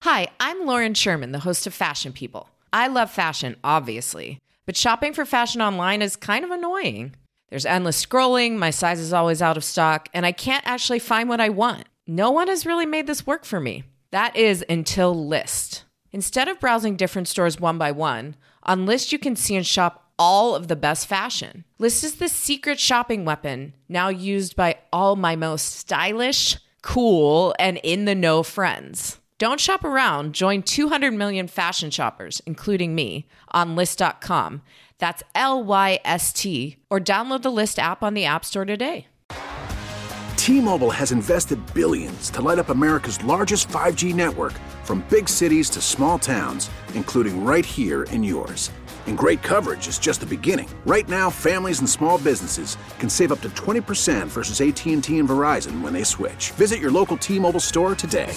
Hi, I'm Lauren Sherman, the host of Fashion People. I love fashion, obviously, but shopping for fashion online is kind of annoying. There's endless scrolling, my size is always out of stock, and I can't actually find what I want. No one has really made this work for me. That is until Lyst. Instead of browsing different stores one by one, on Lyst you can see and shop all of the best fashion. Lyst is the secret shopping weapon, now used by all my most stylish, cool, and in-the-know friends. Don't shop around. Join 200 million fashion shoppers, including me, on Lyst.com. That's Lyst, or download the Lyst app on the App Store today. T-Mobile has invested billions to light up America's largest 5G network, from big cities to small towns, including right here in yours. And great coverage is just the beginning. Right now, families and small businesses can save up to 20% versus AT&T and Verizon when they switch. Visit your local T-Mobile store today.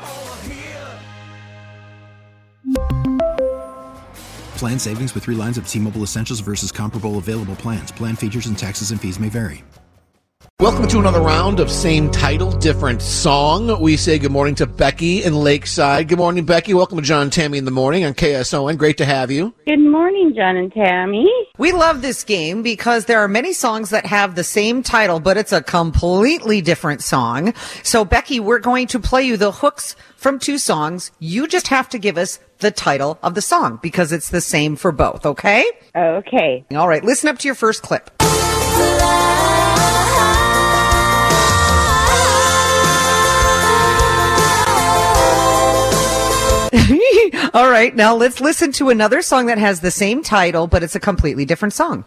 Plan savings with 3 lines of T-Mobile Essentials versus comparable available plans. Plan features and taxes and fees may vary. Welcome to another round of Same Title, Different Song. We say good morning to Becky in Lakeside. Good morning, Becky. Welcome to John and Tammy in the Morning on KSON. Great to have you. Good morning, John and Tammy. We love this game because there are many songs that have the same title, but it's a completely different song. So, Becky, we're going to play you the hooks from 2 songs. You just have to give us the title of the song because it's the same for both, okay? Okay. All right, listen up to your first clip. All right, now let's listen to another song that has the same title, but it's a completely different song.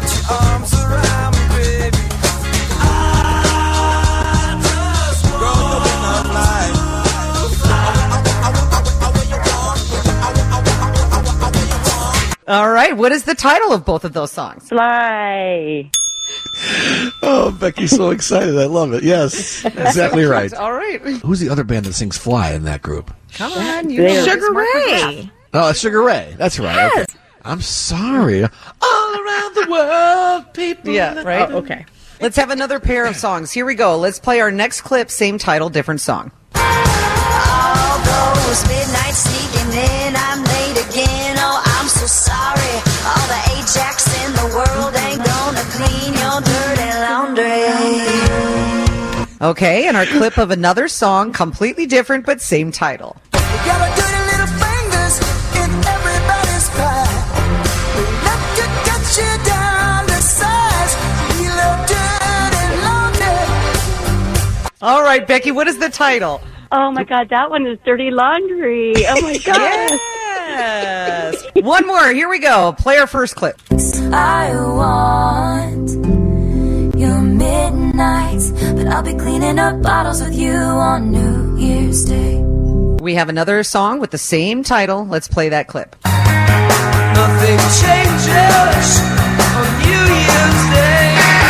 All right, what is the title of both of those songs? Fly. Oh, Becky's so excited. I love it. Yes, exactly right. All right. Who's the other band that sings Fly in that group? Come on, you know Sugar Ray. Oh, it's Sugar Ray. That's right. Yes. Okay. I'm sorry. All around the world, people. Yeah, right? Oh, okay. Let's have another pair of songs. Here we go. Let's play our next clip, same title, different song. All those midnight sneaking in, I'm late again. Oh, I'm so sorry. All the Ajax in the world ain't gonna clean your dirty laundry. Okay, and our clip of another song, completely different, but same title. You got a dirty little fingers in everybody's pie. We love to touch you down the sides. We love dirty laundry. All right, Becky, what is the title? Oh, my God, that one is Dirty Laundry. Oh, my God. Yes. One more. Here we go. Play our first clip. I want your midnights, but I'll be cleaning up bottles with you on New Year's Day. We have another song with the same title. Let's play that clip. Nothing changes on New Year's Day.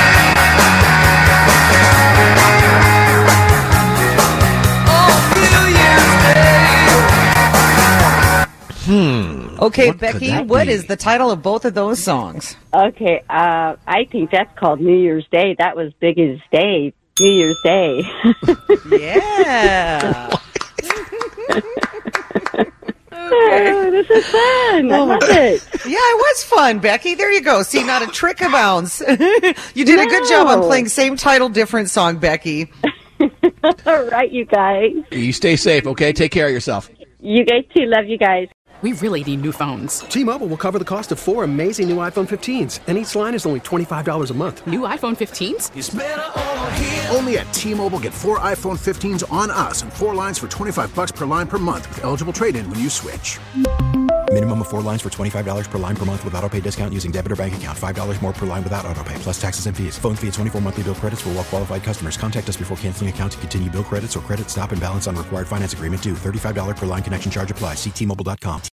Okay, What could Becky, that what be? is the title of both of those songs? Okay, I think that's called New Year's Day. That was Biggie's Day, New Year's Day. Yeah. Oh, this is fun. I love it. Yeah, it was fun, Becky. There you go. See, not a trick abounds. You did a good job on No. playing same title, different song, Becky. All right, you guys. You stay safe, okay? Take care of yourself. You guys too. Love you guys. We really need new phones. T-Mobile will cover the cost of 4 amazing new iPhone 15s, and each line is only $25 a month. New iPhone 15s? Only at T-Mobile, get 4 iPhone 15s on us and 4 lines for $25 per line per month with eligible trade-in when you switch. Minimum of 4 lines for $25 per line per month with autopay discount using debit or bank account. $5 more per line without autopay, plus taxes and fees. Phone fee at 24 monthly bill credits for well-qualified customers. Contact us before canceling account to continue bill credits or credit stop and balance on required finance agreement due. $35 per line connection charge applies. See T-Mobile.com.